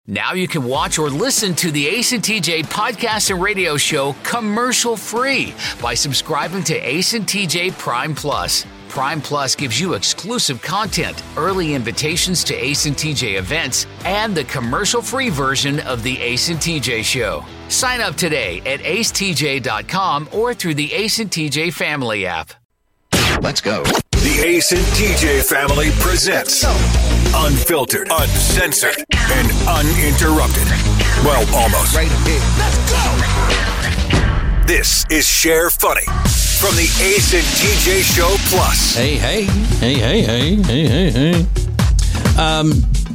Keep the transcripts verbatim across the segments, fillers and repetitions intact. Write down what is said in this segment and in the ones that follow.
Now you can watch or listen to the Ace and T J podcast and radio show commercial-free by subscribing to Ace and T J Prime Plus. Prime Plus gives you exclusive content, early invitations to Ace and T J events, and the commercial-free version of the Ace and T J show. Sign up today at ace t j dot com or through the Ace and T J family app. Let's go. The Ace and T J family presents unfiltered, uncensored, and uninterrupted. Well, almost. Right here. Let's go. This is Share Funny from the Ace and T J Show Plus. Hey, hey, hey, hey, hey, hey, hey, hey. Um,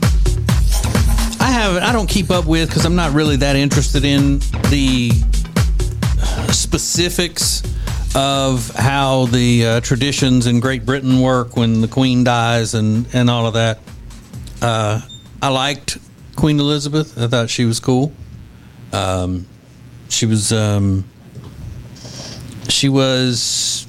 I have I don't keep up with because I'm not really that interested in the specifics of how the uh, traditions in Great Britain work when the Queen dies and, and all of that. Uh, I liked Queen Elizabeth. I thought she was cool. Um, she was um, she was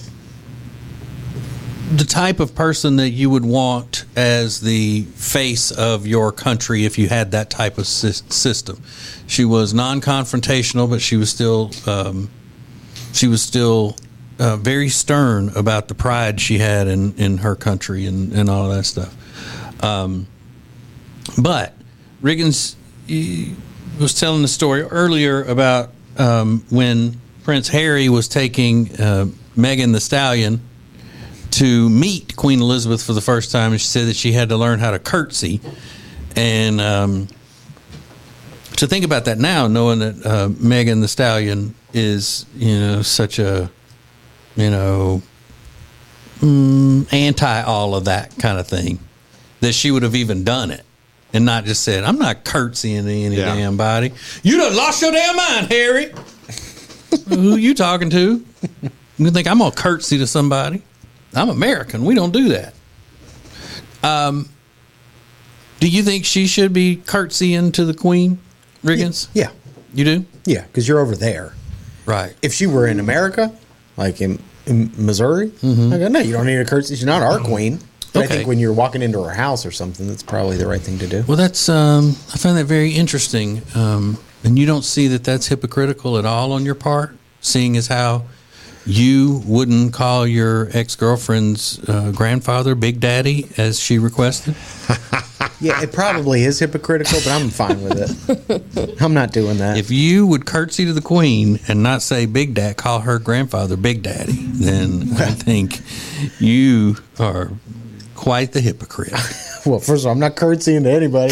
the type of person that you would want as the face of your country if you had that type of sy- system. She was non-confrontational, but she was still um, she was still Uh, very stern about the pride she had in, in her country and, and all of that stuff. Um, but Riggins was telling the story earlier about um, when Prince Harry was taking uh, Megan Thee Stallion to meet Queen Elizabeth for the first time, and she said that she had to learn how to curtsy. And um, to think about that now, knowing that uh, Megan Thee Stallion is, you know, such a you know, mm, anti all of that kind of thing, that she would have even done it and not just said, I'm not curtsying to any yeah. damn body. You done lost your damn mind, Harry. Who you talking to? You think I'm going to curtsy to somebody? I'm American. We don't do that. Um, do you think she should be curtsying to the Queen, Riggins? Yeah. You do? Yeah, because you're over there. Right. If she were in America, like in, in Missouri, mm-hmm. I go, no, you don't need a curtsy. She's not our queen. But okay. I think when you're walking into her house or something, that's probably the right thing to do. Well, that's um, I find that very interesting. Um, and you don't see that that's hypocritical at all on your part, seeing as how you wouldn't call your ex-girlfriend's uh, grandfather Big Daddy as she requested? Yeah, it probably is hypocritical, but I'm fine with it. I'm not doing that. If you would curtsy to the Queen and not say Big Dad, call her grandfather Big Daddy, then I think you are quite the hypocrite. Well, first of all, I'm not curtsying to anybody.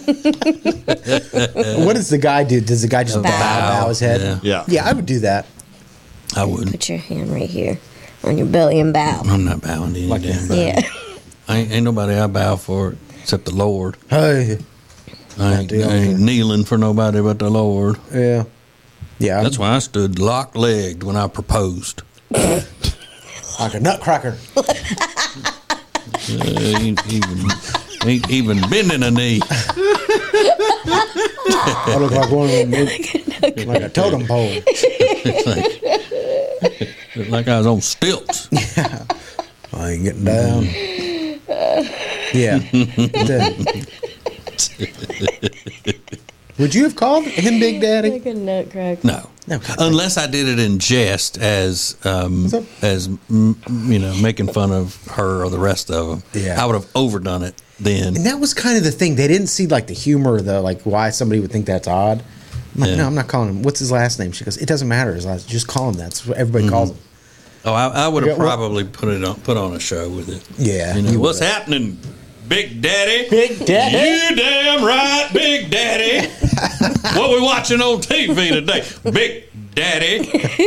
What does the guy do? Does the guy just bow, bow, bow his head? Yeah. yeah. Yeah, I would do that. I wouldn't. Put your hand right here on your belly and bow. I'm not bowing to any like damn body. Yeah. I ain't, ain't nobody I bow for except the Lord. Hey. I ain't, I ain't kneeling for nobody but the Lord. Yeah. Yeah. That's why I stood lock-legged when I proposed. Like a nutcracker. uh, ain't even, ain't even bending a knee. I look like one of them, like, like a totem pole. like, like I was on stilts. Yeah. I ain't getting down. Yeah. Would you have called him Big Daddy? Like a nutcracker. No. no. Unless I did it in jest as, um, as m- you know, making fun of her or the rest of them. Yeah. I would have overdone it then. And that was kind of the thing. They didn't see, like, the humor, the like, why somebody would think that's odd. I'm like, yeah. no, I'm not calling him. What's his last name? She goes, it doesn't matter. His last, just call him that. That's what everybody mm-hmm. calls him. Oh, I, I would have probably put it on, put on a show with it. Yeah. You know, what's happening, Big Daddy? Big Daddy? You damn right, Big Daddy. What we watching on T V today? Big Daddy.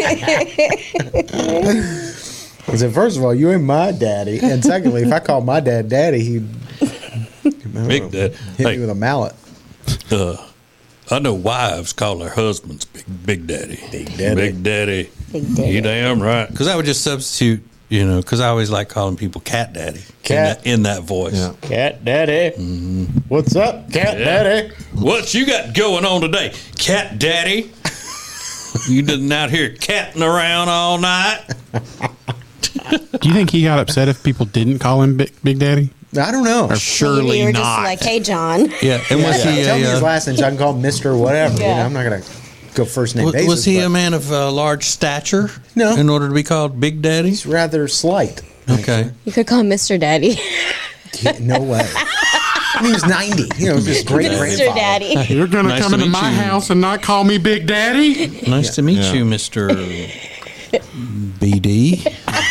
I said, first of all, you ain't my daddy. And secondly, if I called my dad daddy, he'd Big Daddy. hit Hey, me with a mallet. Uh, I know wives call their husbands Big Big Daddy. Big Daddy. Big Daddy. Big Daddy. You damn right. Because I would just substitute, you know, because I always like calling people Cat Daddy. Cat. In that, in that voice. Yeah. Cat Daddy. Mm-hmm. What's up, Cat Yeah. Daddy? What you got going on today, Cat Daddy? You didn't out here catting around all night? Do you think he got upset if people didn't call him Big, Big Daddy? I don't know. Surely Maybe you were not. just like, hey, John. Yeah, and Yeah, was yeah. he Tell me a, his uh, last name so I can call him Mister Whatever. You Yeah. know, I'm not gonna go first name was, basis. was he but a man of uh, large stature? No. In order to be called Big Daddy? He's rather slight. Okay. You could call him Mister Daddy. Yeah, no way. I mean, he was ninety. You know, just great Mister grandfather. Daddy. You're going Nice to come to into meet my you. house and not call me Big Daddy? Nice to meet Yeah. you, Mister B D.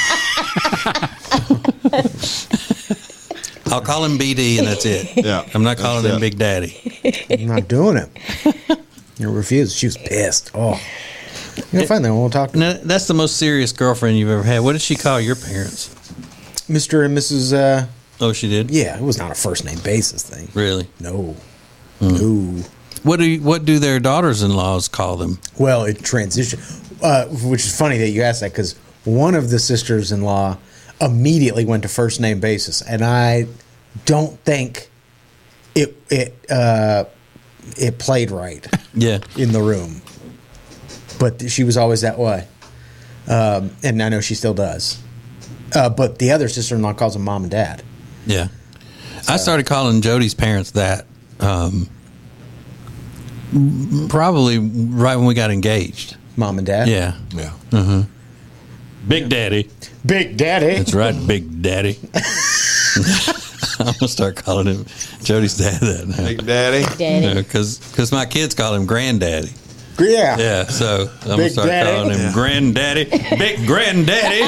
I'll call him B D and that's it. Yeah, I'm not calling that's him it. Big Daddy. I'm not doing it. You refused. She was pissed. Oh. You know, fine then. We'll talk to Now, that's the most serious girlfriend you've ever had. What did she call your parents? Mister and Missus Uh, Oh, she did? yeah, it was not a first name basis thing. Really? No. No. What do you, what do their daughters-in-laws call them? Well, it transitioned, uh, which is funny that you asked that because one of the sisters-in-law immediately went to first name basis, and I don't think it it uh, it played right Yeah. in the room. But she was always that way, um, and I know she still does. Uh, but the other sister-in-law calls them mom and dad. Yeah. I started calling Jody's parents that um, probably right when we got engaged. Mom and dad. Yeah. Yeah. Big Daddy. Big daddy. That's right, Big Daddy. I'm going to start calling him Jody's dad that now. Big Daddy. Daddy. Because my kids call him Granddaddy. Yeah. Yeah, so I'm going to Big start Daddy. calling him Yeah. Granddaddy. Big Granddaddy.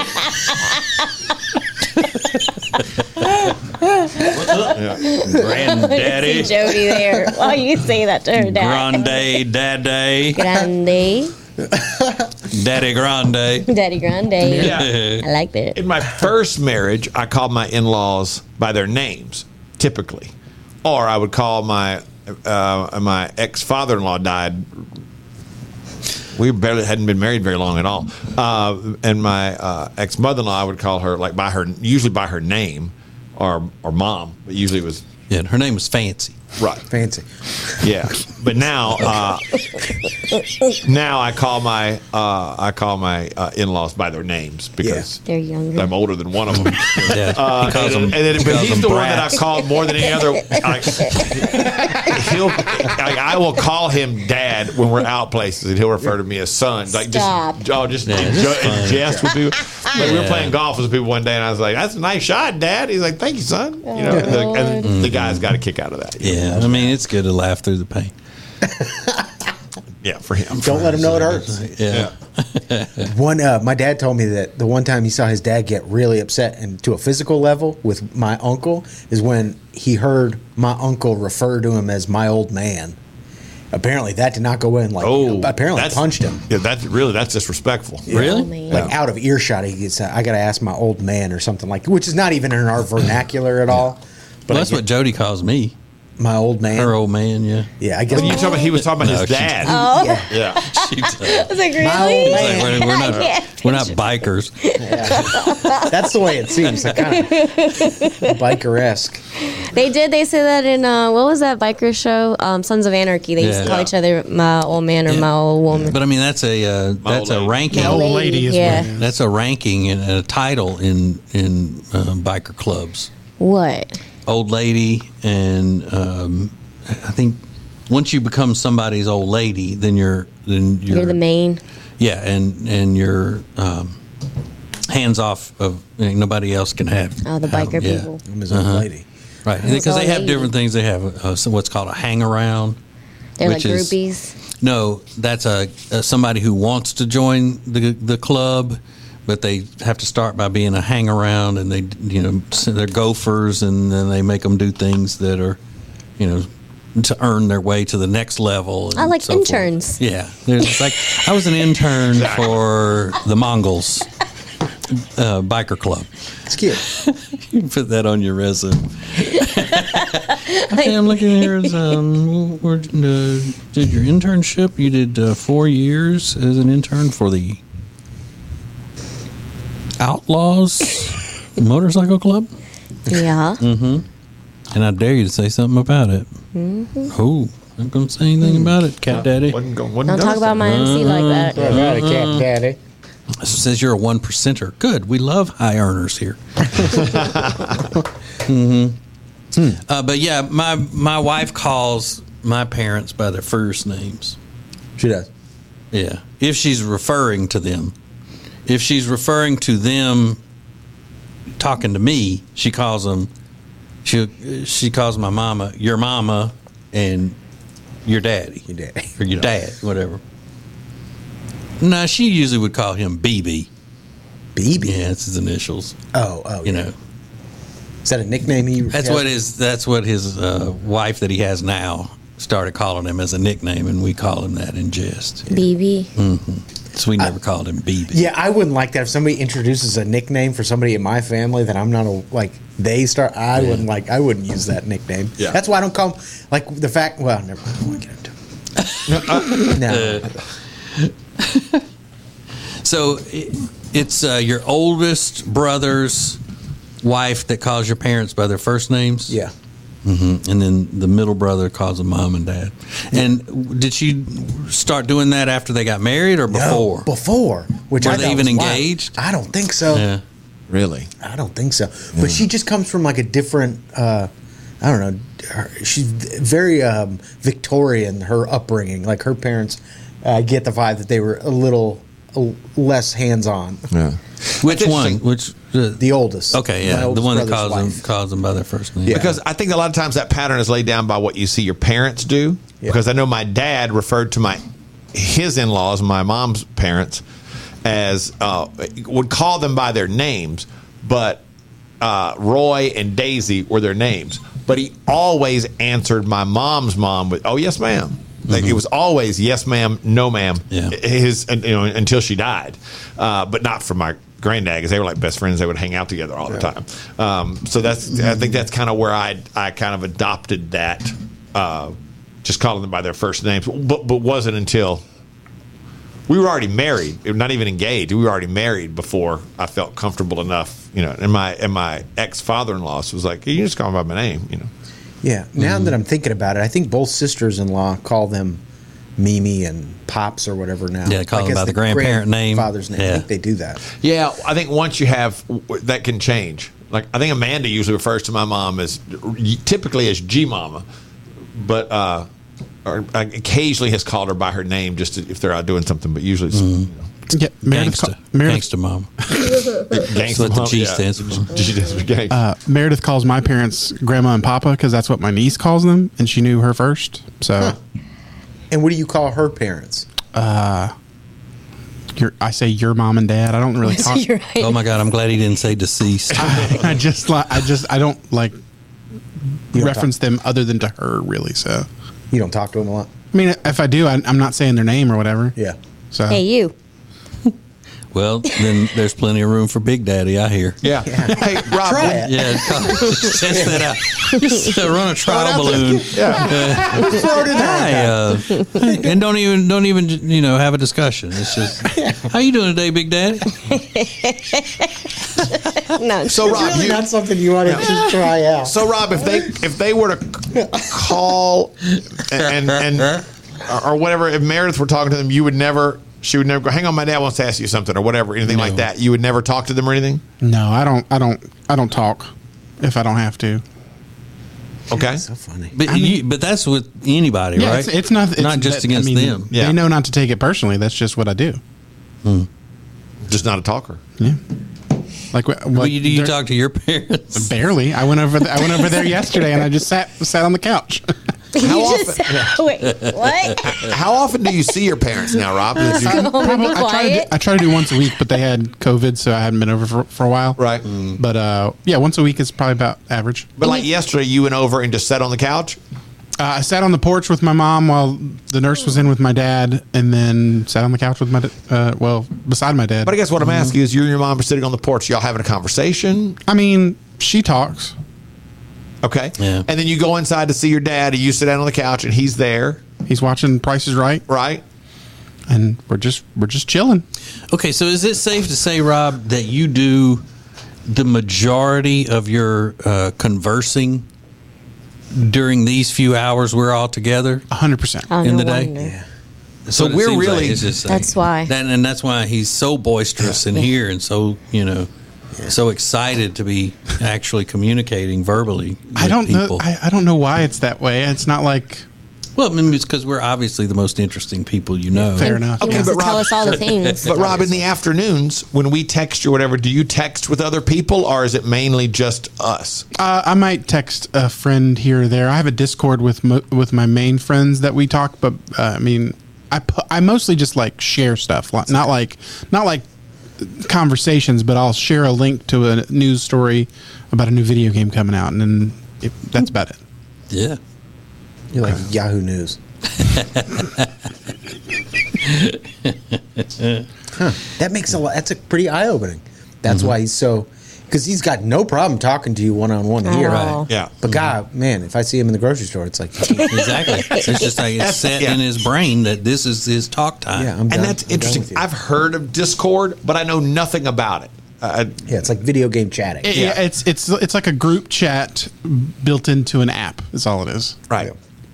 Yeah. See Granddaddy. Jody there. Why you say that to her dad? Grande Daddy. Grande. Daddy Grande. Daddy Grande. Yeah. I like that. In my first marriage, I called my in-laws by their names, typically, or I would call my uh, my ex-father-in-law died. We barely hadn't been married very long at all, uh, and my uh, ex-mother-in-law, I would call her like by her, usually by her name, or or mom, but usually it was Yeah, her name was Fancy. right. Fancy. Yeah, but now, uh, now I call my uh, I call my uh, in-laws by their names because They're younger. I'm older than one of them. Yeah, Uh, he calls and, them, and then, he but calls he's them the one that brats. I called more than any other. Like, he'll, like, I will call him dad when we're out places, and he'll refer to me as son. Like Stop. just, oh, just Yeah, in that's jo- in fine. jest with people. Like we were Yeah. playing golf with people one day, and I was like, "That's a nice shot, Dad." He's like, "Thank you, son." You know, and the, and the guy's got a kick out of that. you know? Yeah, I mean, it's good to laugh through the pain. yeah, for him. Don't let him know it hurts. Yeah. One, uh, my dad told me that the one time he saw his dad get really upset and to a physical level with my uncle is when he heard my uncle refer to him as my old man. Apparently, that did not go in. Like, Oh, apparently, that's- punched him. Yeah, that's really that's disrespectful. Really? Oh, man. Like out of earshot, he gets. I got to ask my old man or something like, which is not even in our vernacular at all. But Well, that's I what get- Jody calls me. my old man. Her old man, yeah. Yeah, I guess. You talking about he was talking about No, his she- dad. Oh, Yeah. Yeah. She does. I was like, My old really? man. Like, we're, we're not, Yeah. we're not bikers. That's the way it seems. Like kind of biker esque. They did. They say that in uh, what was that biker show? Um, Sons of Anarchy. They used to Yeah. call each other my old man or Yeah. my old woman. But I mean, that's a uh, that's old a lady. ranking. My old lady, lady is yeah. what- That's a ranking and a title in in uh, biker clubs. What? Old lady, and um, I think once you become somebody's old lady, then you're then you're, You're the main. Yeah, and and you're um, hands off of you know, nobody else can have. Oh, the have biker them, yeah. people. I'm his old lady. Right, His because they old have lady. different things. They have uh, some, what's called a hang around. They're like which is- groupies. No, that's a, a somebody who wants to join the the club, but they have to start by being a hang around, and they you know they're gophers, and then they make them do things that are, you know, to earn their way to the next level. I and like so forth. interns. Yeah, there's like I was an intern for the Mongols uh, biker club. It's cute. You can put that on your resume. Hey, I'm looking here. As, um, where, uh, did your internship? You did uh, four years as an intern for the Outlaws Motorcycle Club, Yeah. and I dare you to say something about it. Mm-hmm. Oh, I'm going to say anything about it, Cat Daddy. Wasn't go- wasn't Don't gonna talk about say. my M C like that. I got a cat daddy. It says you're a one percenter. Good. We love high earners here. hmm Uh, but yeah, my my wife calls my parents by their first names. She does. Yeah, if she's referring to them. If she's referring to them talking to me, she calls them. She she calls my mama your mama and your daddy, Your daddy. or your dad, whatever. No, she usually would call him B B. B B? Yeah, it's his initials. Oh, oh, You yeah. know, Is that a nickname he that's has? what his that's what his uh, wife that he has now started calling him as a nickname, and we call him that in jest. B B. So we never called him B B. Yeah, I wouldn't like that. If somebody introduces a nickname for somebody in my family that I'm not a, like they start, I Yeah. wouldn't like. I wouldn't use that nickname. Yeah. That's why I don't call them, like the fact. Well, never mind. I don't want to get into it. No. So it, it's uh, your oldest brother's wife that calls your parents by their first names? Yeah. hmm And then the middle brother calls them mom and dad. And did she start doing that after they got married or before? No, before. Which Were I they thought even was wild. engaged? I don't think so. Yeah. Really? I don't think so. But she just comes from like a different. Uh, I don't know. Her, she's very um, Victorian. Her upbringing, like her parents, uh, get the vibe that they were a little uh, less hands-on. Yeah. Which That's one? interesting. Which uh, The oldest. Okay, My yeah, the oldest one that brother's calls them wife. calls them by their first name. Yeah. Because I think a lot of times that pattern is laid down by what you see your parents do. Yeah. Because I know my dad referred to my his in laws, my mom's parents, as uh, would call them by their names, but uh, Roy and Daisy were their names. But he always answered my mom's mom with, "Oh yes, ma'am." Like it was always yes, ma'am, no, ma'am. Yeah. His, you know, until she died, uh, but not for my granddad because they were like best friends. They would hang out together all the time. Um, so that's I think that's kind of where I I kind of adopted that, uh, just calling them by their first names. But but wasn't until we were already married, not even engaged. We were already married before I felt comfortable enough, you know. And my and my ex father in law was like, "You just call me by my name," you know. Yeah. Now Mm-hmm. that I'm thinking about it, I think both sisters-in-law call them Mimi and Pops or whatever now. Yeah, they call Like, them as by the grandparent name. Father's name. I Yeah. think they do that. Yeah, I think once you have that can change. Like I think Amanda usually refers to my mom as typically as G Mama, but uh, or occasionally has called her by her name just to, if they're out doing something. But usually, it's, you know, Yeah, Meredith, Gangsta. ca- Meredith, Gangsta mom. gangsta That's what the mom, G yeah. stands for. G stands for gang. uh, Meredith calls my parents grandma and papa because that's what my niece calls them, and she knew her first. So Huh. And what do you call her parents? your, I say your mom and dad. I don't really So talk. you're right. Oh my God, I'm glad he didn't say deceased. I just like I just I don't like don't reference them other than to her really. So You don't talk to them a lot? I mean, if I do, I, I'm not saying their name or whatever. Yeah. So Hey, you. Well, then there's plenty of room for Big Daddy, I hear. yeah. Hey, Rob. Try when- it. Yeah, just test that out. Just uh, run a trial balloon. Hi, uh, and don't even don't even you know have a discussion. It's just, how you doing today, Big Daddy? No. So Rob, Really you, not something you want to just try out. so Rob, if they if they were to call and and or whatever, if Meredith were talking to them, you would never. She would never go. Hang on, my dad wants to ask you something or whatever, anything like that. You would never talk to them or anything. no, I don't. I don't. I don't talk if I don't have to. Okay. So funny. But I mean- you, but that's with anybody, Yeah, right? it's, it's not. It's, not just that- against I mean, them. Yeah. They know not to take it personally. That's just what I do. Just not a talker. Yeah. Like, what? Well, you, do you they're- talk to your parents? Barely. I went over. I went over there yesterday, and I just sat sat on the couch. How you often? just wait. What? How often do you see your parents now, Rob? Did you- Go home and be I try, to do, quiet. I try to do once a week, but they had COVID, so I hadn't been over for, for a while. Right. But uh, yeah, once a week is probably about average. But like yesterday, you went over and just sat on the couch. Uh, I sat on the porch with my mom while the nurse was in with my dad, and then sat on the couch with my, da- uh, well, beside my dad. But I guess what I'm asking is, you and your mom are sitting on the porch. Y'all having a conversation, I mean, she talks. okay? Yeah. And then you go inside to see your dad, and you sit down on the couch, and he's there, He's watching Price is Right, right? and we're just we're just chilling. Okay, so is it safe to say, Rob, that you do the majority of your uh, conversing during these few hours we're all together? A hundred percent. Oh, in no the day? wonder. That's So what it we're seems like. really- It's just That's why. That, and that's why he's so boisterous in here, and so you know so excited to be actually communicating verbally with I don't people. know. I, I don't know why it's that way. It's not like. Well, I mean, it's because we're obviously the most interesting people you know. Fair enough. He Okay, wants but to tell Rob- us all the things. But Rob, in the afternoons when we text you or whatever, do you text with other people or is it mainly just us? Uh, I might text a friend here or there. I have a Discord with mo- with my main friends that we talk, but uh, I mean, I pu- I mostly just like share stuff, Like- not like not like conversations, but I'll share a link to a news story about a new video game coming out, and then it, that's about it. Yeah. You're like Yahoo News. Huh. That makes a lot. That's a pretty eye opening. That's Mm-hmm. why he's so. Because he's got no problem talking to you one on one here. Oh. Yeah. But God, man, if I see him in the grocery store, it's like, Exactly. It's just like it's set yeah. in his brain that this is his talk time. yeah, I'm done. And that's I'm done interesting. with you. I've heard of Discord, but I know nothing about it. Uh, Yeah, it's like video game chatting. It- yeah, it's it's it's like a group chat built into an app. Is all it is. right.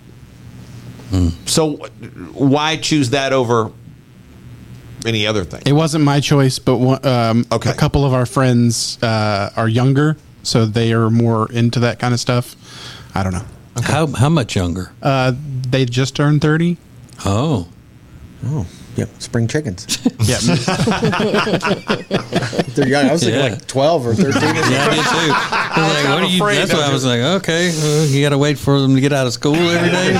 So why choose that over any other thing? It wasn't my choice, but one, um, Okay. a couple of our friends uh, are younger, so they are more into that kind of stuff. I don't know. How how much younger? Uh, they just turned thirty. Oh. Oh, yeah, spring chickens. Yeah, They're young. I was thinking Yeah. like twelve or thirteen. Or something. Yeah, I did too. I was like, what are you, afraid that's of why I it. was like, okay, uh, you got to wait for them to get out of school every day.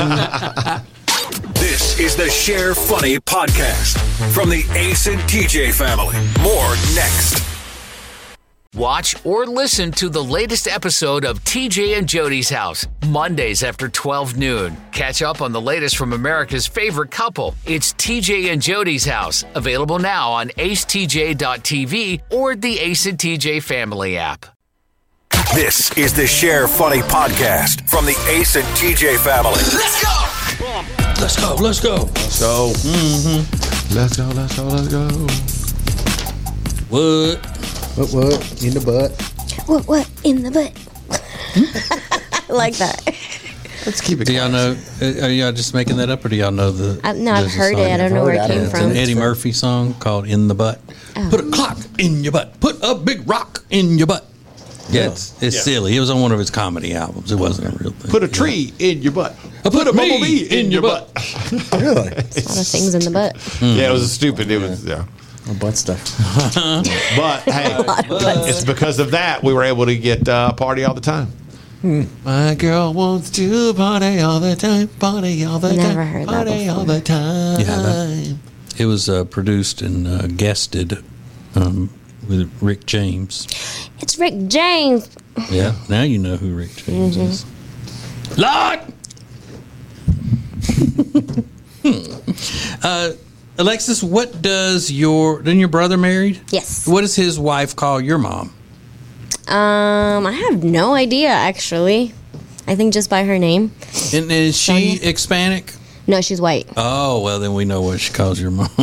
This is the Share Funny podcast from the Ace and T J family. More next. Watch or listen to the latest episode of T J and Jody's House, Mondays after twelve noon. Catch up on the latest from America's favorite couple. It's T J and Jody's House, available now on ace t j dot t v or the Ace and T J family app. This is the Share Funny podcast from the Ace and T J family. Let's go! Let's go, let's go. So, let's go, let's go, let's go. What? What, what? In the butt. What, what? In the butt. I like that. Let's keep it Do y'all know, uh, are y'all just making that up or do y'all know the. I, no, I've there's a heard song? it. I don't know where it I've heard came it. It's from. an Eddie Murphy song called In the Butt. Oh. Put a clock in your butt. Put a big rock in your butt. Yeah, it's, it's Yeah. silly. It was on one of his comedy albums. It wasn't a real thing. Put a tree in your butt. I put a bumblebee in your butt. Really? A lot of things in the butt. Yeah, it was stupid. It was, yeah. Oh, butt stuff. But hey, it's because of that we were able to get uh, party all the time. My girl wants to party all the time, party all the Never time, heard that party all before. the time. Yeah, that- It was uh, produced and uh, guested um, with Rick James. It's Rick James. Yeah, now you know who Rick James is. Lord! uh, Alexis, what does your, didn't your brother married? Yes. What does his wife call your mom? Um, I have no idea, actually. I think just by her name. And is she Sonia? Hispanic? No, she's white. Oh, well, then we know what she calls your mom.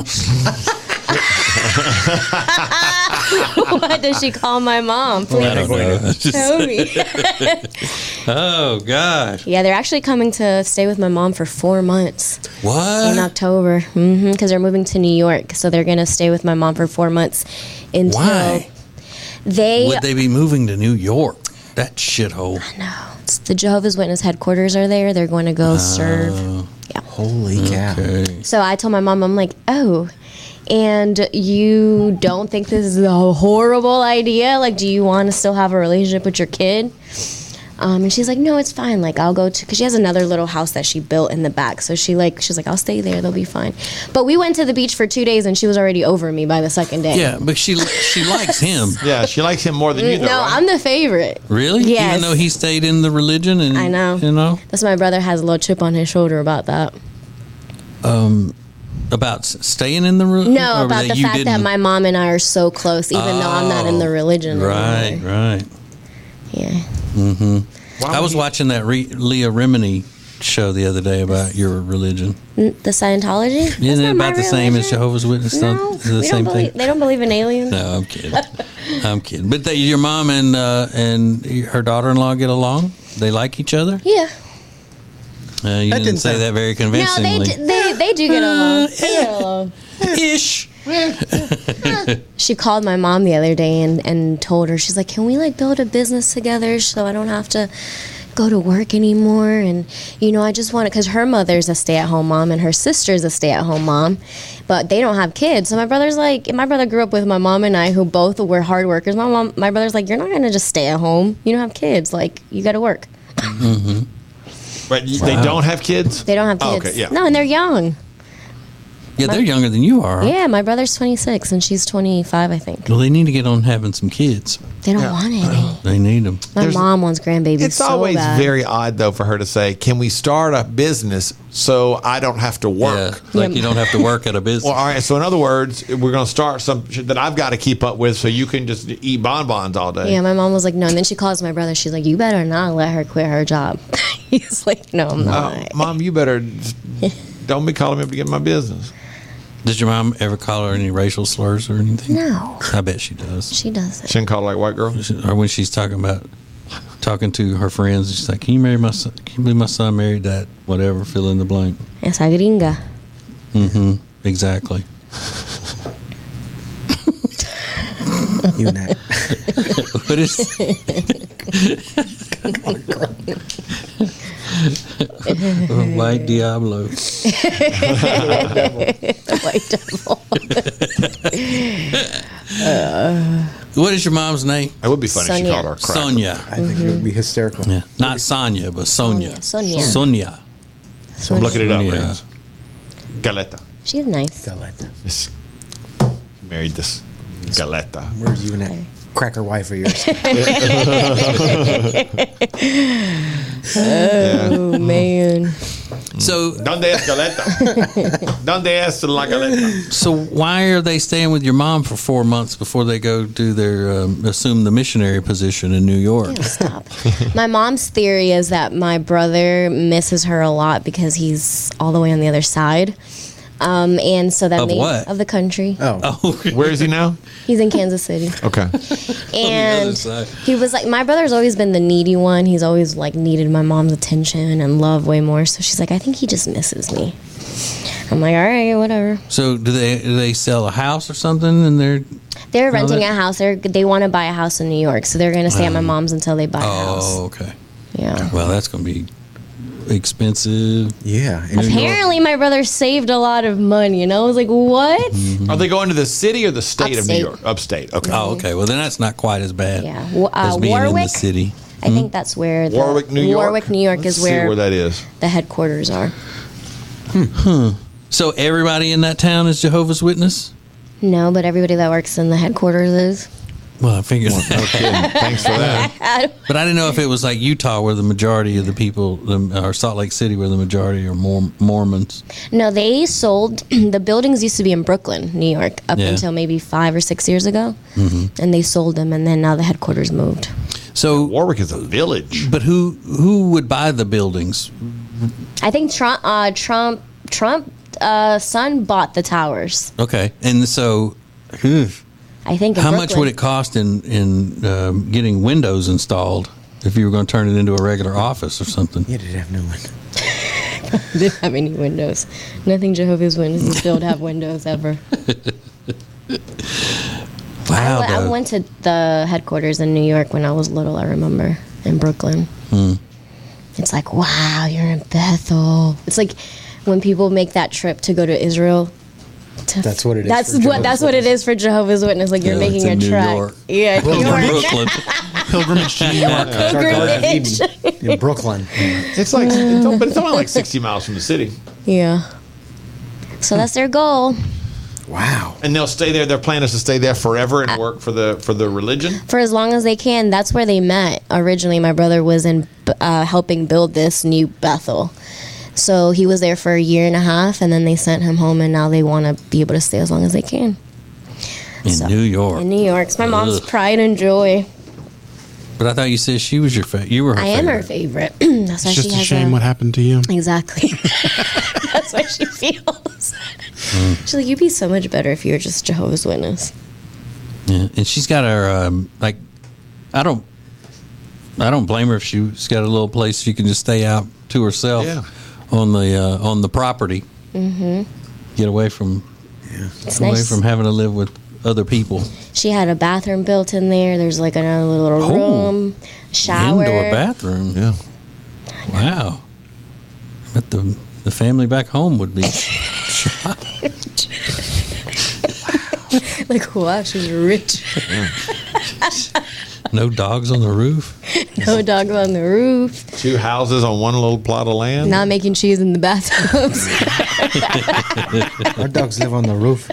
What does she call my mom? I Please don't know. Just- tell me. oh, gosh. Yeah, they're actually coming to stay with my mom for four months in What? October. Mm-hmm, because they're moving to New York, so they're gonna stay with my mom for four months until Why? they. Would they be moving to New York? That shithole. No, it's the Jehovah's Witness headquarters are there. They're going to go serve. Yeah. Holy cow. Okay. So I told my mom, I'm like, oh, and you don't think this is a horrible idea? Like, do you want to still have a relationship with your kid? Um, and she's like, no, it's fine. Like, I'll go to, because she has another little house that she built in the back. So she like, she's like, I'll stay there. They'll be fine. But we went to the beach for two days and she was already over me by the second day. Yeah, but she she likes him. Yeah, she likes him more than you, though, No, right? I'm the favorite. Really? Yes. Even though he stayed in the religion and I know. you know That's why my brother has a little chip on his shoulder about that. about s- staying in the religion. No, about the fact that my mom and I are so close, even though I'm not in the religion. Right, anymore. right. Yeah. I was watching that Re- Leah Remini show the other day about your religion. N- The Scientology? That's Isn't it not my about the same as religion. Jehovah's Witness? No, Not- is it the we same don't thing? believe, they don't believe in aliens. No, I'm kidding. I'm kidding. But they, your mom and uh, and her daughter-in-law get along. They like each other. Yeah. Uh, you didn't, didn't say sound- that very No, convincingly. they, d- they they do get along. They get along. Ish. She called my mom the other day and, and told her, she's like, can we like build a business together so I don't have to go to work anymore? And, you know, I just want to, because her mother's a stay-at-home mom and her sister's a stay-at-home mom, but they don't have kids. So my brother's like, my brother grew up with my mom and I, who both were hard workers. My mom, my brother's like, you're not going to just stay at home. You don't have kids. Like, you got to work. Mm-hmm. But you- they don't have kids? They don't have Oh, kids. okay, yeah. No, and they're young. Yeah, they're younger than you are. Yeah, my brother's twenty-six and she's twenty-five, I think. Well, they need to get on having some kids. They don't want any. They need them. My There's- mom wants grandbabies It's so always bad. very odd, though, for her to say, can we start a business so I don't have to work? Yeah, like Yeah. you don't have to work at a business. Well, all right. So, in other words, we're going to start some shit that I've got to keep up with so you can just eat bonbons all day. Yeah, my mom was like, no. And then she calls my brother. She's like, you better not let her quit her job. He's like, no, I'm Uh, not. Mom, you better don't be calling me up to get my business. Did your mom ever call her any racial slurs or anything? No, I bet she does. she doesn't. She didn't call her like white girl. Or when she's talking about talking to her friends, she's like, "Can you marry my son? Can you believe my son married that? Whatever, fill in the blank." Esa gringa. Mm-hmm. Exactly. You and that. What is? White Diablo. White devil. What is your mom's name? It would be funny if she Sonia. called her a cracker. Sonia. I think it would be hysterical. Yeah, not Sonia, but Sonia. Sonia. Sonia. I'm looking it up. Yeah. friends. Galeta. She's nice. Galetta. This, married this Galeta. Where's you and that cracker wife of yours? Oh man. So, Donde es Galeta? Donde es la Galeta? so why are they staying with your mom for four months before they go do their um, assume the missionary position in New York? Stop. My mom's theory is that my brother misses her a lot because he's all the way on the other side. Um, and so that Of they, what? of the country. Oh, Oh, Where is he now? He's in Kansas City. Okay. And side. he was like, my brother's always been the needy one. He's always like needed my mom's attention and love way more. So she's like, I think he just misses me. I'm like, all right, whatever. so do they do they sell a house or something? And they're They're No, renting that- a house. They're, they want to buy a house in New York. So they're going to stay at my mom's until they buy a house. oh, okay. Yeah. Well, that's going to be expensive. yeah. And Apparently, my brother saved a lot of money. And I was like, what? Are they going to the city or the state of New Upstate. York? Upstate. Okay. Oh, okay. Well, then that's not quite as bad. Yeah. Wa- uh, as being in the Warwick? city. I think that's where the Warwick, New York. Warwick, New York Let's is see where, where that is. the headquarters are. So everybody in that town is Jehovah's Witness? No, but everybody that works in the headquarters is. Well, I figured No kidding. Thanks for that. But I didn't know if it was like Utah where the majority of the people, the- or Salt Lake City where the majority are Mor- Mormons. No, they sold the buildings used to be in Brooklyn, New York, up Yeah. until maybe five or six years ago, Mm-hmm. and they sold them, and then now the headquarters moved. So, Warwick is a village. but who who would buy the buildings? I think Trump, uh, Trump, Trump, uh, son bought the towers. Okay, and so phew, I think. In how much Brooklyn. would it cost in in um, getting windows installed if you were going to turn it into a regular office or something? yeah, did it have no window? Didn't have any windows. Nothing Jehovah's Witnesses build have windows ever. Wow, I, I though. went to the headquarters in New York when I was little. I remember in Brooklyn. Hmm. It's like, wow, you're in Bethel. It's like when people make that trip to go to Israel. To, That's what it is That's for what. Jehovah's That's what it is for Jehovah's Witness. Like you're Yeah, making it's a in New trek. York. Yeah, New York. Brooklyn. Pilgrimage to New York. Pilgrimage. In Brooklyn. It's like, it's, o- but it's only like sixty miles from the city. Yeah. So that's their goal. Wow. And they'll stay there. Their plan is to stay there forever and work for the for the religion. For as long as they can. That's where they met. Originally, my brother was in uh, helping build this new Bethel. So he was there for a year and a half, and then they sent him home, and now they want to be able to stay as long as they can. In So- New York. In New York. It's my mom's Ugh. pride and joy. But I thought you said she was your favorite. You were her I am her favorite. favorite. That's why It's just she a has shame a, what happened to you. Exactly. That's why she feels. She's like, you'd be so much better if you were just Jehovah's Witness. Yeah, and she's got her um, like, I don't, I don't blame her if she's got a little place she can just stay out to herself Yeah. on the uh, on the property. Mm-hmm. Get away from It's Away nice. from having to live with other people. She had a bathroom built in there. There's like another little Oh. room, shower. Indoor bathroom. Yeah. Wow. But the the family back home would be shocked. Like, wow, she's rich. No dogs on the roof. No dogs on the roof. Two houses on one little plot of land. Not making cheese in the bathrooms. Our dogs live on the roof.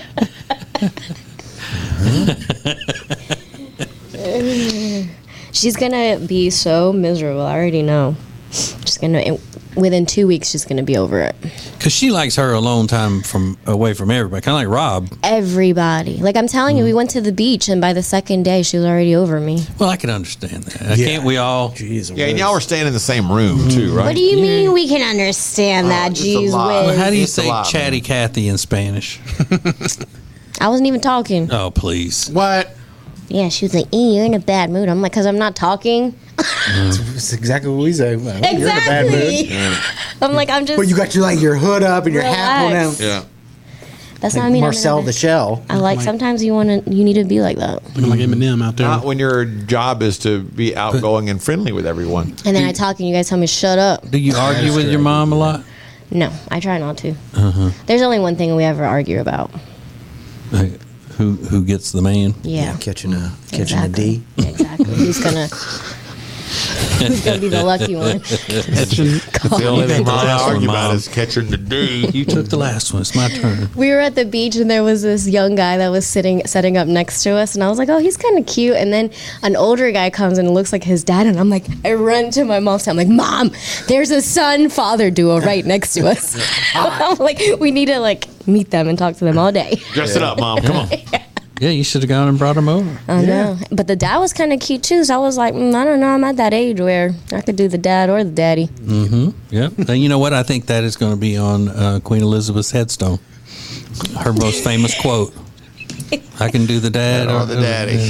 She's gonna be so miserable. I already know. She's gonna within two weeks. She's gonna be over it. Because she likes her alone time from away from everybody. Kind of like Rob. Everybody. Like I'm telling you, we went to the beach, and by the second day, she was already over me. Well, I can understand that. Yeah. Can't we all? Jeez, Yeah, and y'all were staying in the same room too, right? What do you mean we can understand that? just a Jeez lot. Well, whiz. how do you It's a say lot, chatty man. Cathy in Spanish? I wasn't even talking. Oh, please. What? Yeah, she was like, "Eh, you're in a bad mood." I'm like, "Cause I'm not talking." That's exactly what we say. Well, You're in a bad Exactly. mood. I'm like, I'm just. But you got your like your hood up and your hat pulled Relax. down. Yeah. That's Like not I mean. I'm in a Marcel bad- the Shell. I like. Sometimes you want to. You need to be like that. Looking like Eminem out there. Not when your job is to be outgoing and friendly with everyone. And then I talk, and you guys tell me shut up. Do you argue with your mom a lot? No, I try not to. Uh-huh. There's only one thing we ever argue about. Like, who who gets the man? Yeah. Catching a catching a D. Exactly. Who's gonna Who's gonna be the lucky one? The only thing the I last one, argue about Mom. is catching the D. You took the last one. It's my turn. We were at the beach and there was this young guy that was sitting setting up next to us, and I was like, "Oh, he's kind of cute." And then an older guy comes and looks like his dad, and I'm like, I run to my mom's. I'm like, "Mom, there's a son-father duo right next to us." I'm like, we need to like meet them and talk to them all day. Dress it up, Mom. Come on. Yeah, you should have gone and brought him over. I know, but the dad was kind of cute too. So I was like, mm, I don't know, I'm at that age where I could do the dad or the daddy. Yep. And you know what? I think that is going to be on uh, Queen Elizabeth's headstone. Her most famous quote. I can do the dad Or the daddy.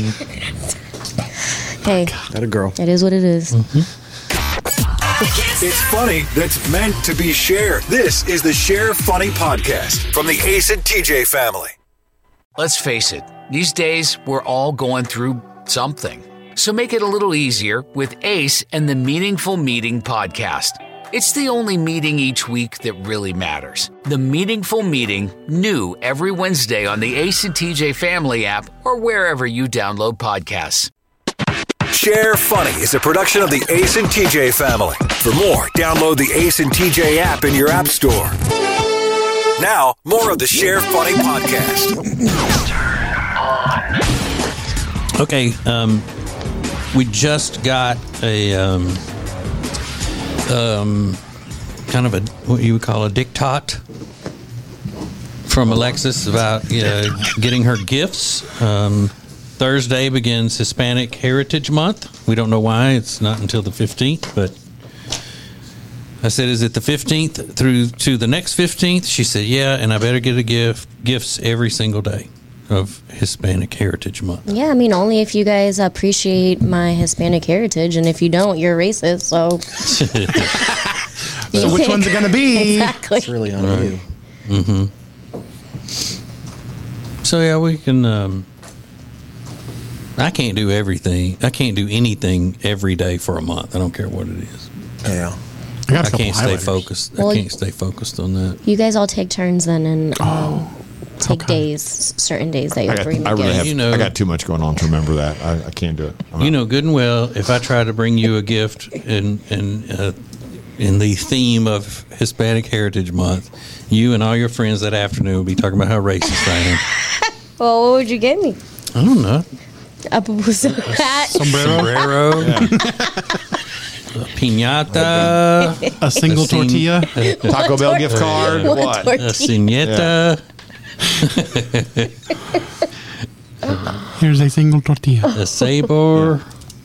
Hey, Got a girl. it is what it is. It's funny that's meant to be shared. This is the Share Funny Podcast from the Ace and T J family. Let's face it, these days we're all going through something. So make it a little easier with Ace and the Meaningful Meeting podcast. It's the only meeting each week that really matters. The Meaningful Meeting, new every Wednesday on the Ace and T J Family app or wherever you download podcasts. Share Funny is a production of the Ace and T J family. For more, download the Ace and T J app in your app store. Now, more of the Share Funny podcast. Okay. Um, we just got a um, um, kind of a what you would call a diktat from Alexis about you know, getting her gifts. Um, Thursday begins Hispanic Heritage Month. We don't know why. It's not until the fifteenth, but I said, is it the fifteenth through to the next fifteenth? She said, yeah, and I better get a gift, gifts every single day of Hispanic Heritage Month. Yeah, I mean, only if you guys appreciate my Hispanic heritage, and if you don't, you're racist. So, So which one's it going to be? exactly. It's really on you. So, yeah, we can... Um, I can't do everything. I can't do anything every day for a month. I don't care what it is. Yeah. I, got a I couple can't stay highlighters. focused. Well, I can't stay focused on that. You guys all take turns then, and um, take okay. days, certain days that you I, got, bring me I really gifts. have. You know- I got too much going on to remember that. I, I can't do it. I'm You not- know good and well, if I try to bring you a gift in in uh, in the theme of Hispanic Heritage Month, you and all your friends that afternoon will be talking about how racist I am. Well, what would you get me? I don't know. A pupusa hat. Sombrero, a piñata, A single A scene- tortilla. Taco Bell gift card. One What? tortilla. a cineta, Here's a single tortilla. a sabor,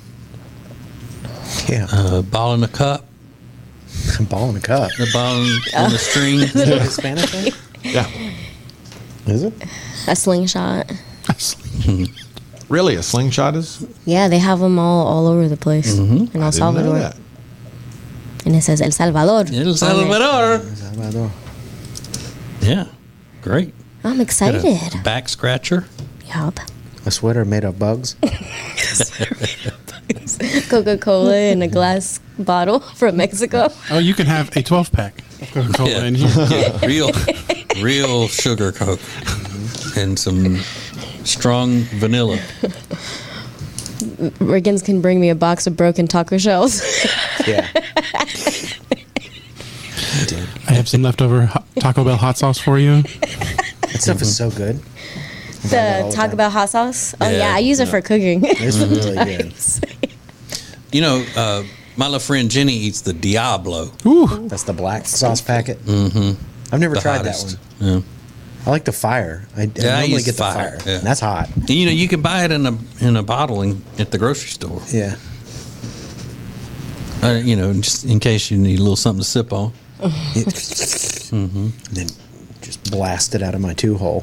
Yeah. a ball in a cup, Ball in a cup. a ball in, on the string. Is it a Hispanic thing? Yeah. Is it? A slingshot. Really, a slingshot is? Yeah, they have them all, all over the place in El I didn't know Salvador. that. And it says El Salvador. El on it. Salvador. Salvador. Yeah, great. I'm excited. Got a back scratcher. Yup. A sweater made of bugs. Coca-Cola in a glass bottle from Mexico. Oh, you can have a twelve pack of Coca-Cola Yeah. in here. Yeah, real, real sugar Coke and some strong vanilla. Riggins can bring me a box of broken taco shells. Yeah. I have some leftover hot- Taco Bell hot sauce for you. That stuff is so good. The all the Taco time. Bell hot sauce. Oh yeah, Yeah, I use it for cooking. It's really good. You know, uh, my little friend Jenny eats the Diablo. Ooh, That's the black sauce packet. Mm-hmm. I've never The tried hottest. that one. Yeah. I like the fire. I, I Yeah, I normally use get the fire, fire. yeah. And that's hot. And, you know, you can buy it in a in a bottle in, at the grocery store. Yeah. Uh, you know, just in case you need a little something to sip on. mm-hmm. And then just blast it out of my two hole.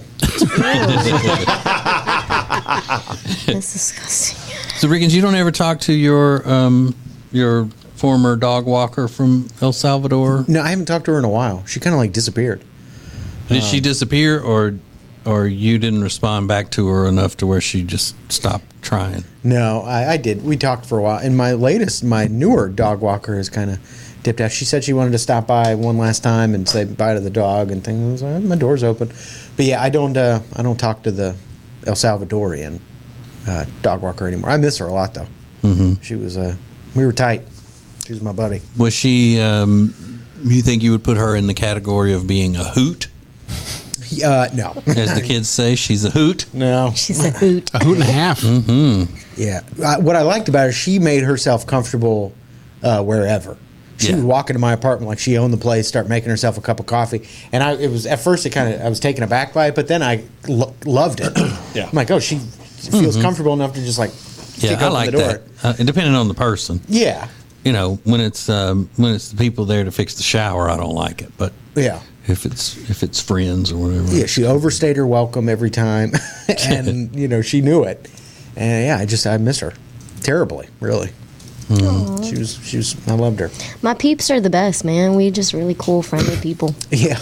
That's disgusting. So, Riggins, you don't ever talk to your um, your former dog walker from El Salvador? No, I haven't talked to her in a while. She kind of like disappeared. Did she disappear, or or you didn't respond back to her enough to where she just stopped trying? No, I, I did. We talked for a while. And my latest, my newer dog walker has kind of dipped out. She said she wanted to stop by one last time and say bye to the dog and things. I was like, my door's open. But yeah, I don't. Uh, I don't talk to the El Salvadorian uh, dog walker anymore. I miss her a lot though. Mm-hmm. She was. Uh, we were tight. She was my buddy. Was she? Um, you think you would put her in the category of being a hoot, Uh, no. as the kids say? She's a hoot. No. She's a hoot. a hoot and a half. Yeah. I, what I liked about her, she made herself comfortable uh, wherever. She Yeah. would walk into my apartment like she owned the place, start making herself a cup of coffee, and I. It was at first it kind of I was taken aback by it, but then I lo- loved it. Yeah. I'm like, oh, she feels comfortable enough to just like Yeah, kick I open like the door. that. Uh, and depending on the person, Yeah. you know, when it's um, when it's the people there to fix the shower, I don't like it. But Yeah. if it's if it's friends or whatever, Yeah, she overstayed her welcome every time, and you know she knew it. And yeah, I just I miss her terribly, really. She was she was I loved her. My peeps are the best, man. We just really cool, friendly people. Yeah.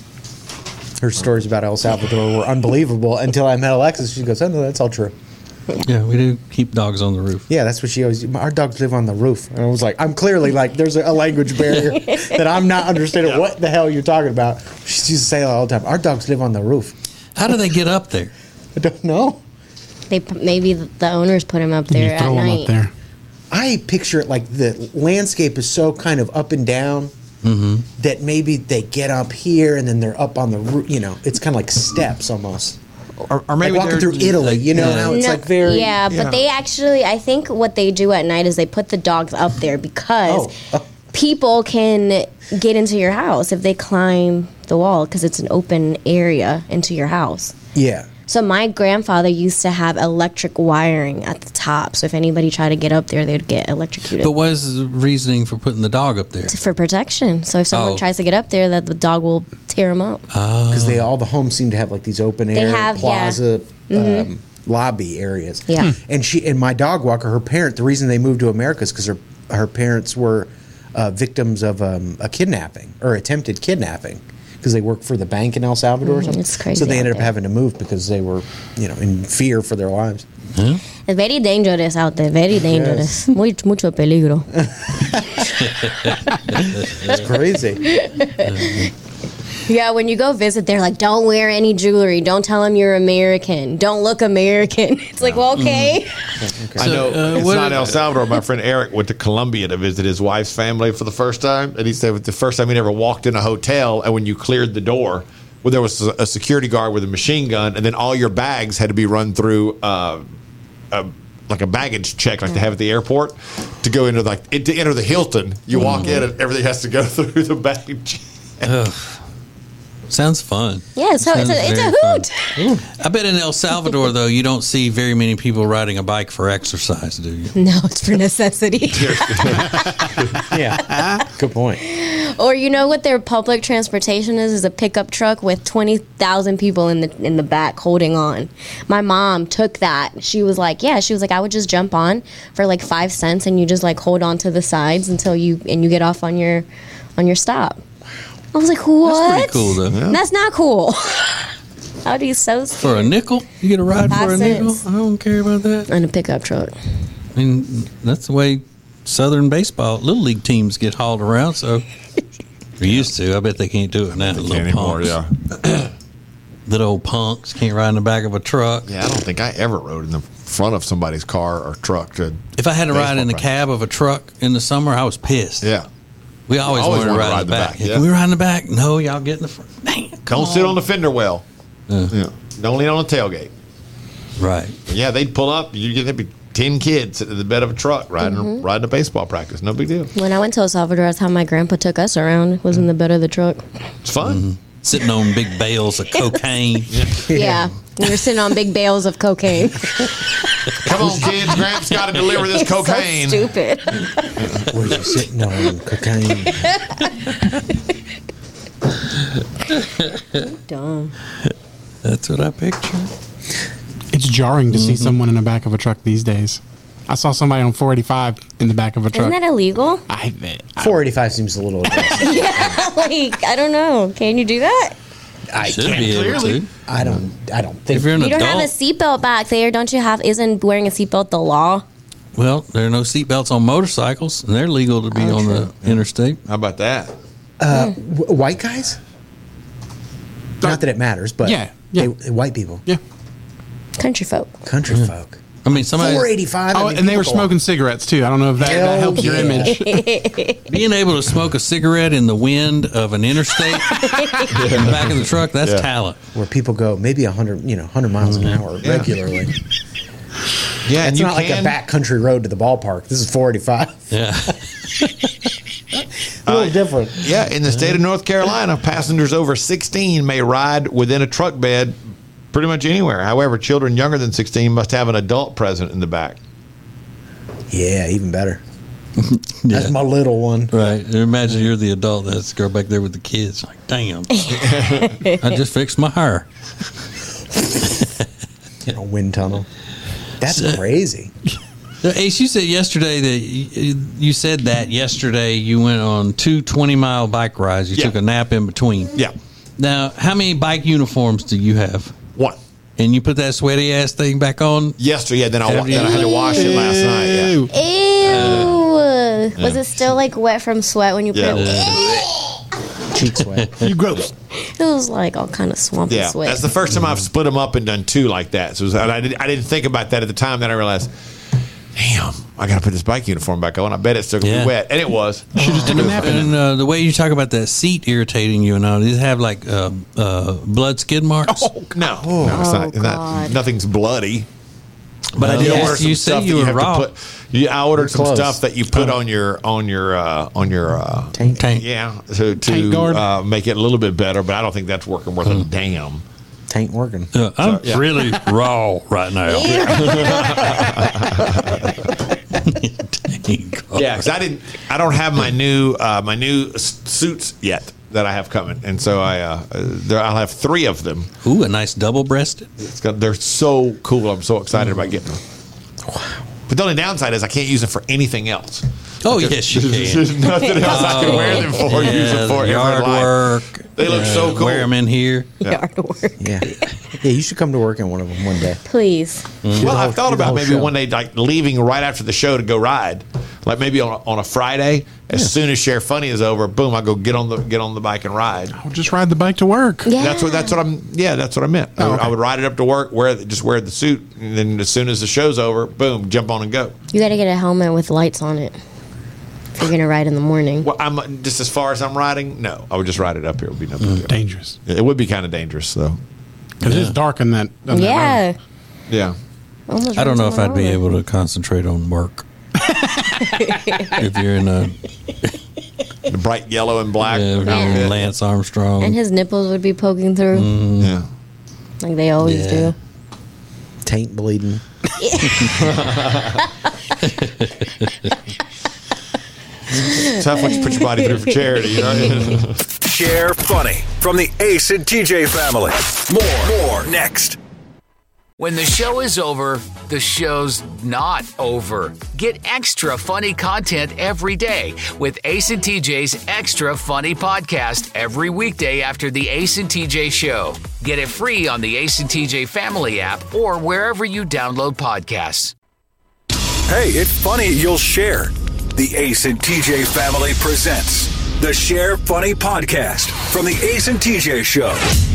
Her stories about El Salvador were unbelievable until I met Alexis. She goes, "Oh no, that's all true." yeah, we do keep dogs on the roof. Yeah, that's what she always. Our dogs live on the roof, and I was like, "I'm clearly like there's a, a language barrier that I'm not understanding what the hell you're talking about." She used to say that all the time. Our dogs live on the roof. How do they get up there? I don't know. They p- maybe the owners put him up You there at throw them night. up there. I picture it like the landscape is so kind of up and down that maybe they get up here and then they're up on the roof. You know, it's kind of like steps almost. Or, or Like maybe walking they're through Italy, you know yeah. how it's No, like very yeah, but they actually, I think what they do at night is they put the dogs up there because Oh. Oh. people can get into your house if they climb the wall because it's an open area into your house. yeah. So my grandfather used to have electric wiring at the top. So if anybody tried to get up there, they'd get electrocuted. But what is the reasoning for putting the dog up there? For protection. So if someone Oh. tries to get up there, that the dog will tear them up. Because they all the homes seem to have like these open air have, yeah. plaza um, lobby areas. Yeah. Hmm. And she and my dog walker, her parent, the reason they moved to America is because her her parents were uh, victims of um, a kidnapping or attempted kidnapping because they worked for the bank in El Salvador or something. it's crazy So they out ended up there. having to move because they were, you know, in fear for their lives. It's very dangerous out there. Very dangerous. Muy, mucho peligro. It's crazy. Yeah, when you go visit, they're like, don't wear any jewelry. Don't tell them you're American. Don't look American. It's like, well, okay. I know uh, it's what- not El Salvador. My friend Eric went to Colombia to visit his wife's family for the first time, and he said the first time he ever walked in a hotel, and when you cleared the door, well, there was a security guard with a machine gun, and then all your bags had to be run through uh, a, like a baggage check, like they have at the airport, to go into like to enter the Hilton. You walk in, and everything has to go through the baggage. Sounds fun. Yeah, so it's Sounds a, it's a very hoot. fun. I bet in El Salvador, though, you don't see very many people riding a bike for exercise, do you? No, it's for necessity. Yeah. Good point. Or you know what their public transportation is? Is a pickup truck with twenty thousand people in the in the back holding on. My mom took that. She was like, yeah, she was like, I would just jump on for like five cents and you just like hold on to the sides until you and you get off on your on your stop. I was like, what? That's pretty cool, though. That's not cool. How'd so scared? For a nickel? You get a ride Five for a cents. nickel? I don't care about that. In a pickup truck. I mean, that's the way Southern baseball, Little League teams get hauled around, so they used to. I bet they can't do it now. They Little can't anymore, punks. yeah. Little old punks can't ride in the back of a truck. Yeah, I don't think I ever rode in the front of somebody's car or truck. To If I had to ride in the baseball cab of a truck in the summer, I was pissed. Yeah. We always, Always wanted to wanted ride in the back. yeah. Can we ride in the back? No, y'all get in the front. Dang, come Don't sit on. on the fender well. Yeah. Yeah. Don't lean on the tailgate. Right. Yeah, they'd pull up. You get there'd be ten kids sitting in the bed of a truck riding Mm-hmm. riding a baseball practice. No big deal. When I went to El Salvador, that's how my grandpa took us around. Was in the bed of the truck. It's fun. Mm-hmm. Sitting on big bales of cocaine. Yeah, we were sitting on big bales of cocaine. Come on, kids. Gramps got to deliver this So cocaine. stupid. Were you sitting on cocaine? Dumb. That's what I picture. It's jarring to see Mm-hmm. someone in the back of a truck these days. I saw somebody on four eighty-five in the back of a truck. Isn't that illegal? I, I, four eighty-five seems a little aggressive. Yeah, like I don't know. Can you do that? I Should can't be able clearly. to. I don't. I don't think. If you're an You don't adult, have a seatbelt back there, don't you? Have isn't wearing a seatbelt the law? well, there are no seatbelts on motorcycles, and they're legal to be Oh, on true. the interstate. How about that? uh, w- white guys. Not that it matters, but Yeah, yeah. they- white people, yeah. Country folk. country folk. I mean, somebody four eighty-five. Oh, I mean, and they were people go- smoking cigarettes too. I don't know if that, that Hell helps your yeah. image. being able to smoke a cigarette in the wind of an interstate in the back of the truck, that's Yeah. talent. where people go maybe a hundred, you know, hundred miles an hour Yeah. regularly. Yeah, and It's you not like a can- backcountry road to the ballpark. This is four eighty-five. Yeah. A little different. Yeah, in the state of North Carolina, passengers over sixteen may ride within a truck bed pretty much anywhere. However, children younger than sixteen must have an adult present in the back. Yeah, even better. Yeah. That's my little one. Right. Imagine you're the adult that's the girl back there with the kids. Like, damn. I just fixed my hair. In a wind tunnel. That's So- crazy. Now, Ace, you said yesterday that you, you said that yesterday you went on two twenty mile bike rides. You Yeah. took a nap in between. Yeah, Now, how many bike uniforms do you have? one. And you put that sweaty ass thing back on? Yesterday, yeah. Then I, wa- Have you- then I had to wash it last night. Yeah. Ew. Ew. Was it still like wet from sweat when you put Yeah. it? Cheek sweat. You gross. It was like all kind of swampy Yeah, sweat. that's the first time I've split them up and done two like that. So it was, and I, did, I didn't think about that at the time. Then I realized, damn, I got to put this bike uniform back on. I bet it's still gonna Yeah. be wet, and it was. Should just did a nap in it. And uh, the way you talk about that seat irritating you and all, does it have like uh, uh, blood skid marks? No, no, it's not, Oh, it's not. God. Nothing's bloody. But I Well, did yes, order some you said stuff you that you were have raw. to put. You, I ordered some Close. stuff that you put on your on your uh, on your uh, Tank. Tank. yeah to, Tank to guard. uh, make it a little bit better. But I don't think that's working worth a damn. Taint working. Uh, I'm yeah. really raw right now. Dang. Yeah, because I didn't. I don't have my new uh, my new s- suits yet that I have coming, and so I uh, uh, there, I'll have three of them. Ooh, a nice double breasted. It's got, they're so cool. I'm so excited about getting them. Wow. But the only downside is I can't use them for anything else. Oh, yes, you There's, can. there's nothing else I can wear them for. use them for the ever in yard life. work. They look so cool. Wear them in here. Yard work. Yeah. Yeah, you should come to work in one of them one day. Please. Well, I've thought do the about whole maybe show. one day like leaving right after the show to go ride, like maybe on a, on a Friday. As soon as Share Funny is over, boom, I go get on the get on the bike and ride. I'll just ride the bike to work. Yeah. That's what that's what I'm. Yeah, that's what I meant. I, Oh, would, okay. I would ride it up to work, wear the- just wear the suit, and then as soon as the show's over, boom, jump on and go. You got to get a helmet with lights on it. If you're gonna ride in the morning. Well, I'm just as far as I'm riding. No, I would just ride it up here. It would be no big deal. Dangerous. It would be kind of dangerous, though. Because it's dark in that. on that road. Yeah. Yeah. Almost I don't know ran if I'd be someone over. able to concentrate on work. If you're in a The bright yellow and black. uh, Yeah. Lance Armstrong. And his nipples would be poking through, Yeah. like they always Yeah. do. Taint bleeding. Tough when you put your body through for charity, you know? Share Funny from the Ace and T J family. More, more next. When the show is over, the show's not over. Get extra funny content every day with Ace and T J's Extra Funny Podcast every weekday after the Ace and T J Show. Get it free on the Ace and T J Family app or wherever you download podcasts. Hey, it's funny you'll share. The Ace and T J Family presents the Share Funny Podcast from the Ace and T J Show.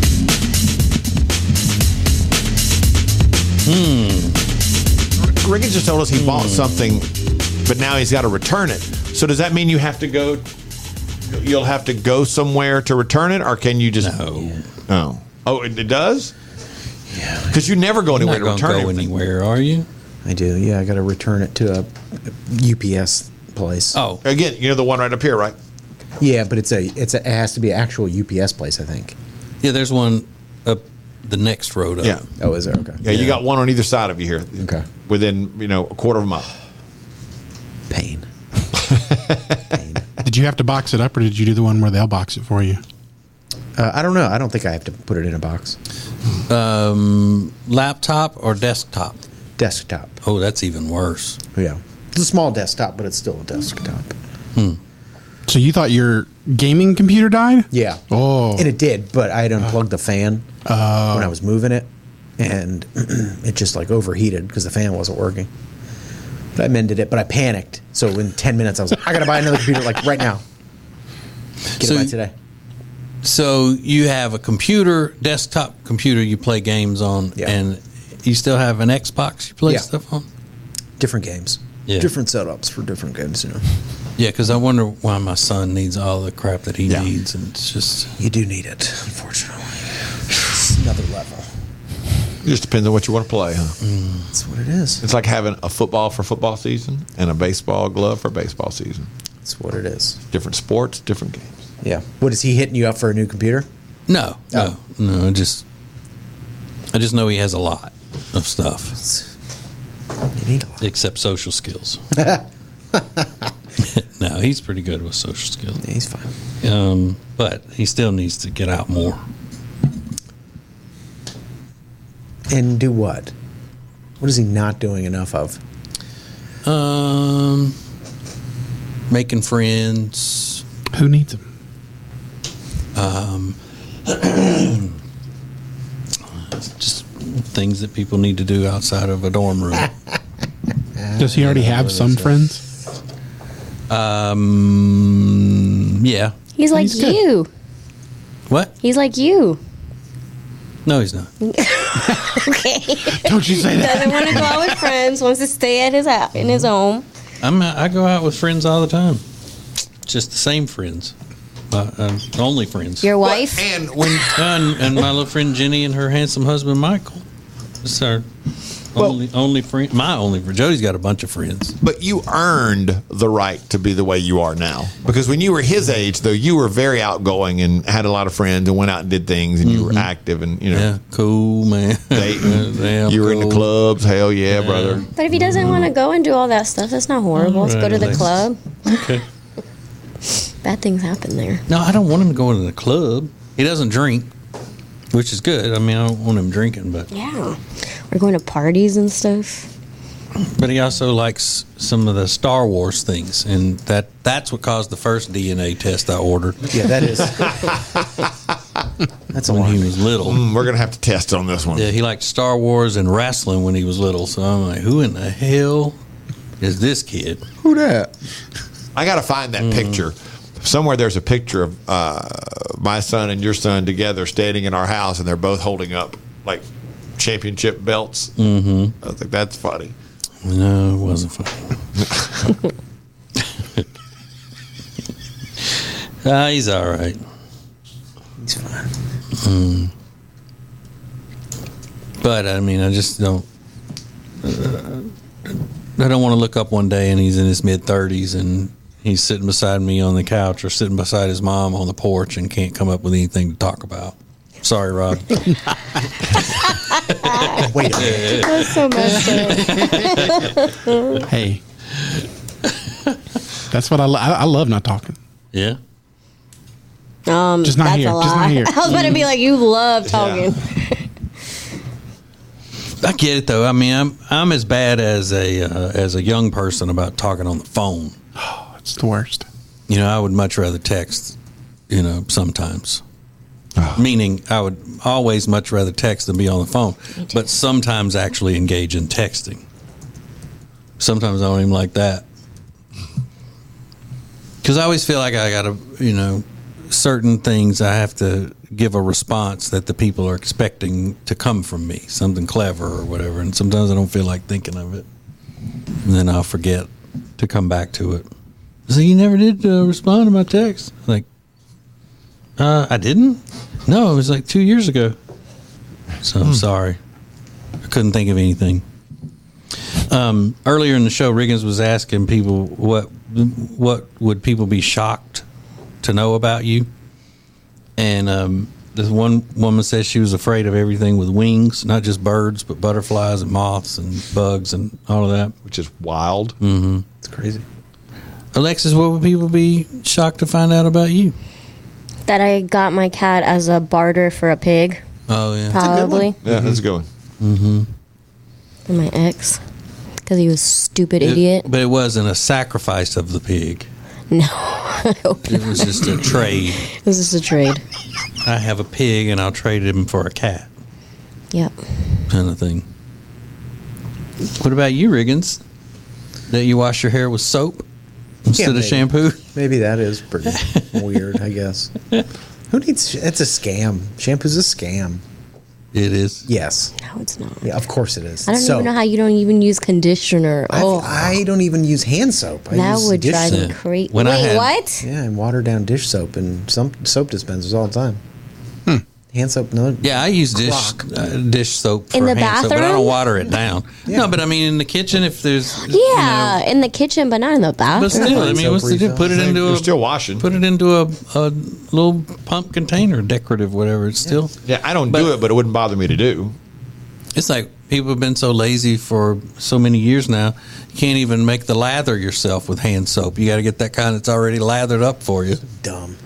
Hmm. Ricky just told us he bought something, but now he's got to return it. So does that mean you have to go? You'll have to go somewhere to return it, or can you just? No. Oh, oh, it, it does. Yeah, because you never go anywhere You're not to return go anything. anywhere, are you? I do. Yeah, I got to return it to a U P S place. Oh, Again, you know the one right up here, right? Yeah, but it's a it's a, it has to be an actual U P S place, I think. yeah. There's one up the next road up. Yeah. Oh, is there? Okay. Yeah, you got one on either side of you here. Okay. Within, you know, a quarter of a mile. Pain. Pain. Did you have to box it up, or did you do the one where they'll box it for you? Uh, I don't know. I don't think I have to put it in a box. Um, laptop or desktop? Desktop. Oh, that's even worse. Yeah. It's a small desktop, but it's still a desktop. So you thought your gaming computer died? Yeah. Oh. And it did, but I had unplugged the fan when I was moving it, and it just like overheated because the fan wasn't working. But I mended it, but I panicked. So in ten minutes, I was like, I got to buy another computer like right now. Get So- it by today. So you have a computer, desktop computer you play games on, Yeah. and you still have an Xbox you play Yeah. stuff on? Different games. Yeah. Different setups for different games, you know. Yeah, because I wonder why my son needs all the crap that he Yeah. needs, and it's just You do need it, unfortunately. It's another level. It just depends on what you want to play, huh? That's what it is. It's like having a football for football season and a baseball glove for baseball season. That's what it is. Different sports, different games. Yeah. What, is he hitting you up for a new computer? no, Oh. no, no. I just, I just know he has a lot of stuff, You need a lot. except social skills. No, he's pretty good with social skills, Yeah, he's fine. um, but he still needs to get out more. And do what? What is he not doing enough of? Um, making friends. Who needs them? Just things that people need to do outside of a dorm room. Does he already have some friends? um, yeah. He's like He's good. you. What? He's like you. No, he's not. Okay. Don't you say that. Doesn't want to go out with friends. Wants to stay at his house, in his home. I'm. I go out with friends all the time. Just the same friends, uh, uh, only friends. Your wife. And when and, and my little friend Jenny and her handsome husband Michael. It's our only only friend. My only friend. Jody's got a bunch of friends. But you earned the right to be the way you are now. Because when you were his age, though, you were very outgoing and had a lot of friends and went out and did things and you were active and, you know, Yeah, cool man. dating. Damn you were in the cool. clubs. Hell yeah, brother. But if he doesn't want to go and do all that stuff, that's not horrible. Let's go to the Right. club. Okay. Bad things happen there. No, I don't want him to go into the club. He doesn't drink, which is good. I mean, I don't want him drinking, but Yeah. We're going to parties and stuff. but he also likes some of the Star Wars things, and that that's what caused the first D N A test I ordered Yeah, that is. That's a when lot. he was little. Mm, we're going to have to test on this one. Yeah, he liked Star Wars and wrestling when he was little. So I'm like, who in the hell is this kid? Who that? I got to find that picture. Somewhere there's a picture of uh, my son and your son together standing in our house, and they're both holding up like championship belts. Mm-hmm. I think that's funny. No, it wasn't funny. Ah, he's all right. He's fine. But I mean, I just don't. Uh, I don't want to look up one day and he's in his mid thirties and he's sitting beside me on the couch or sitting beside his mom on the porch and can't come up with anything to talk about. Sorry, Rod. Wait a minute. That's so messed up. Hey. That's what I, lo- I I love not talking. Yeah. Um, Just not that's here. a Just not lie. here. I was about to be like, you love talking. I get it though. I mean, I'm I'm as bad as a uh, as a young person about talking on the phone. Oh, it's the worst. You know, I would much rather text. You know, sometimes. Oh. Meaning, I would always much rather text than be on the phone. But sometimes actually engage in texting. Sometimes I don't even like that. Because I always feel like I got to, you know, certain things I have to give a response that the people are expecting to come from me, something clever or whatever. And sometimes I don't feel like thinking of it. And then I'll forget to come back to it. So you never did uh, respond to my text? Like, uh, I didn't? No, it was like two years ago. So I'm sorry. I couldn't think of anything. Um, earlier in the show, Riggins was asking people what what would people be shocked to know about you. And um, this one woman says she was afraid of everything with wings, not just birds, but butterflies and moths and bugs and all of that. Which is wild. Mm-hmm. It's crazy. Alexis, what would people be shocked to find out about you? That I got my cat as a barter for a pig. Oh, yeah. Probably. Yeah, that's a good one. Mm-hmm. And my ex. Because he was a stupid idiot. It, but it wasn't a sacrifice of the pig. No. I hope It was just a trade. It was just a trade. I have a pig and I'll trade him for a cat. Yep. Kind of thing. What about you, Riggins? That you wash your hair with soap instead Yeah, of maybe. shampoo? Maybe that is pretty weird, I guess. Who needs... It's a scam. Shampoo's a scam. It is. Yes. No, it's not. Yeah, of course it is. I don't So, even know how you don't even use conditioner. I've- Oh, I don't even use hand soap. I that use would dish drive soap. me crazy. When I Wait, had- what? Yeah, and water down dish soap and some soap dispensers all the time. Hand soap, no. Yeah, I use dish Clock. uh, dish soap for In the hand soap, but I bathroom? don't water it down. Yeah. No, but I mean in the kitchen if there's Yeah, you know, in the kitchen, but not in the bathroom. but still, I Hand mean, soap what's the do? refill. Put it into You're a still washing. put it into a, a little pump container, decorative, whatever. It's still Yeah, I don't But- do it, but it wouldn't bother me to do. It's like people have been so lazy for so many years now. You can't even make the lather yourself with hand soap. You got to get that kind that's already lathered up for you. Dumb.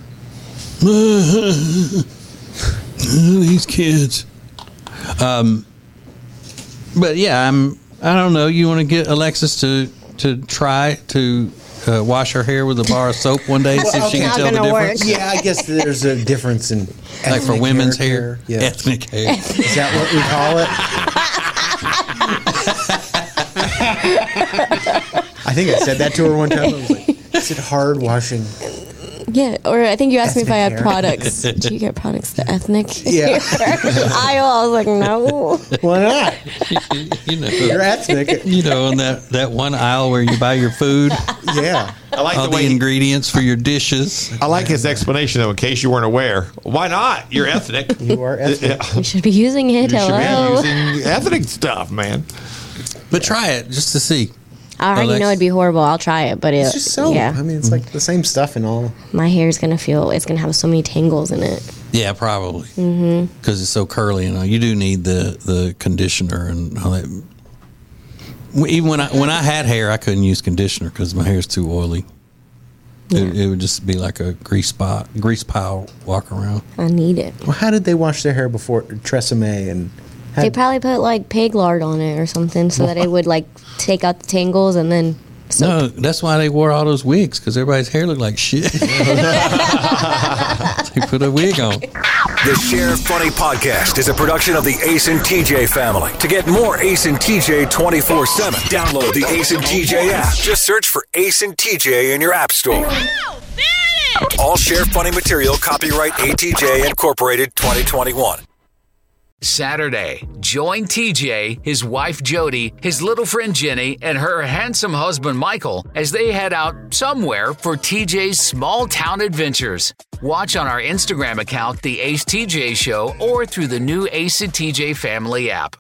These kids. Um, but yeah, I'm. I don't know. You want to get Alexis to to try to uh, wash her hair with a bar of soap one day, see if she okay. can tell Not the gonna difference. work. Yeah, I guess there's a difference in Like for ethnic women's hair, Yeah. ethnic hair. Is that what we call it? I think I said that to her one time. I was like, is it hard washing? Yeah, or I think you asked me if I Ethnic had hair. products. Do you get products the ethnic? Yeah. I was like, no. Why not? You know, You're ethnic. you know, on that that one aisle where you buy your food, Yeah. I like all the the way ingredients for your dishes. I like his explanation though. In case you weren't aware, why not? You're ethnic. You are ethnic. Yeah. You should be using it. You should Hello. be using ethnic stuff, man. But try it just to see. I already Alex- know it'd be horrible. I'll try it, but it, It's just soap. yeah, I mean, it's like the same stuff and all. my hair's gonna feel. It's gonna have so many tangles in it. Yeah, probably. Mm-hmm. Because it's so curly and all. You do need the, the conditioner and all that. Even when I when I had hair, I couldn't use conditioner because my hair's too oily. It, it would just be like a grease spot, grease pile walk around. I need it. Well, how did they wash their hair before Tresemme and? They Had, probably put like pig lard on it or something so that it would like take out the tangles and then. Soap. No, that's why they wore all those wigs because everybody's hair looked like shit. They put a wig on. The Sheriff Funny Podcast is a production of the Ace and T J family. To get more Ace and T J twenty-four seven, download the Ace and T J app. Just search for Ace and T J in your app store. All Sheriff Funny material copyright A T J Incorporated twenty twenty-one. Saturday, join T J, his wife Jody, his little friend Jenny, and her handsome husband Michael as they head out somewhere for T J's small town adventures. Watch on our Instagram account, The Ace T J Show, or through the new Ace and T J Family app.